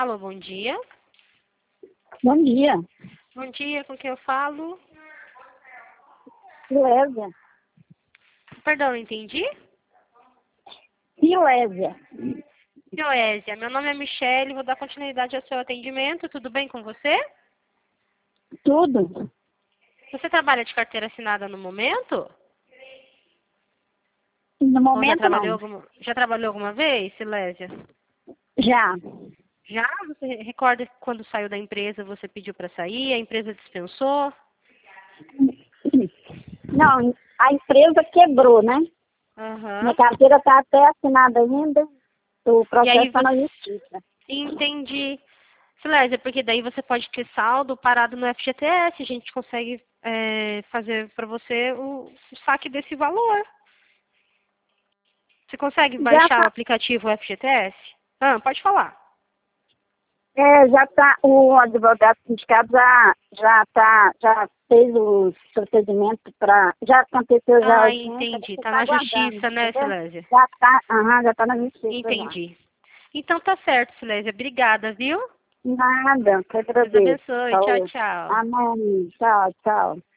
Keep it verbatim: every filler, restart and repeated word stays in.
Alô, bom dia. Bom dia. Bom dia, com quem eu falo? Silésia. Perdão, não entendi? Silésia. Joésia, meu nome é Michele, vou dar continuidade ao seu atendimento. Tudo bem com você? Tudo. Você trabalha de carteira assinada no momento? No Ou já momento, trabalhou não. alguma, já trabalhou alguma vez, Silésia? Já. Já? Você recorda que quando saiu da empresa você pediu para sair, a empresa dispensou? Não, a empresa quebrou, né? Aham. Minha carteira está até assinada ainda. O E processo aí está na você... justiça. Entendi. Silésia, porque daí você pode ter saldo parado no F G T S, a gente consegue é, fazer para você o, o saque desse valor. Você consegue Já baixar o tá, aplicativo F G T S? Ah, pode falar. é, já tá, o advogado sindicato já, já tá, já fez os procedimentos para, já aconteceu já a Ah, audiência, entendi. você Tá está na aguardando, justiça, né, entendeu? Silésia? Já tá, aham, já tá na justiça já. Entendi. Então tá certo, Silésia. Obrigada, viu? Nada, que Deus agradeço. abençoe. Tchau, Saúde. tchau. Amém. Tchau, tchau.